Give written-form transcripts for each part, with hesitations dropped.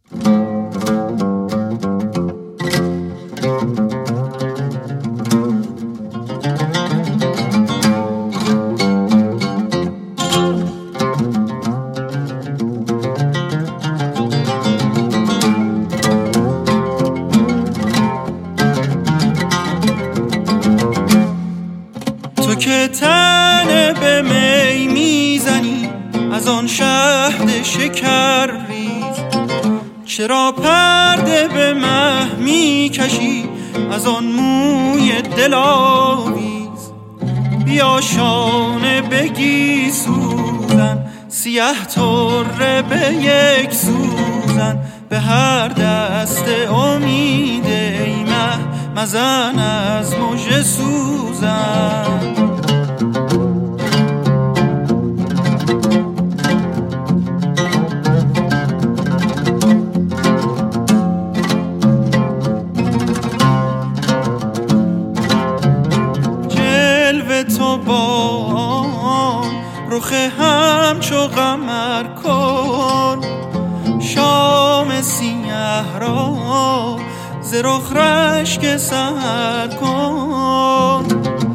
تو که تنه به می میزنی از آن شهد شکر ریز، چرا پرده به مه میکشی از آن موی دلاویز؟ بیا شانه بگی سوزن، سیه طره به یک سوزن، به هر دست امید ای مه مزن از مژه سوزن. جلوه تو با رخ همچو قمر کن، شام سیه را ز رخ رشک سحر کن.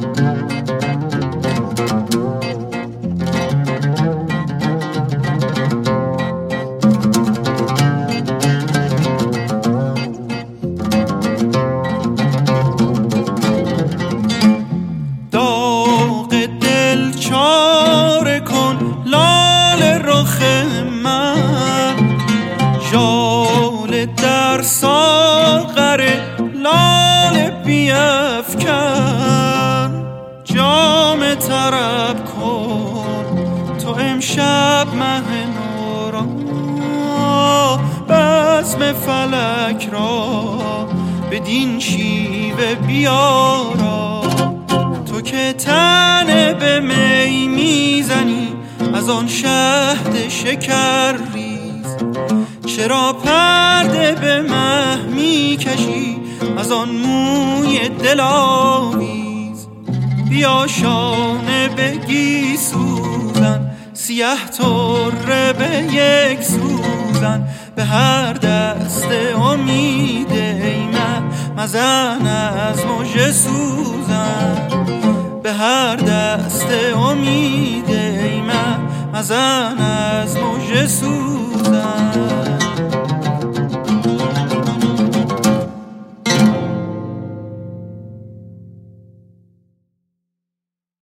داغ دل چاره کن لال رخ من، ژاله در ساغر لال بیفکن. جام طرب کن تو امشب مه نو را، بزم فلک را بدین شیوه بیارا. تو که تنه به می میزنی از آن شهد شکر ریز، چرا پرده به مه میکشی از آن موی دلاویز؟ بیا شانه بگی سوزن، سیه طره به یک سوزن، به هر دست امید ای مه مزن از مژه سوزن. به هر دست امید ای مه مزن از مژه سوزن.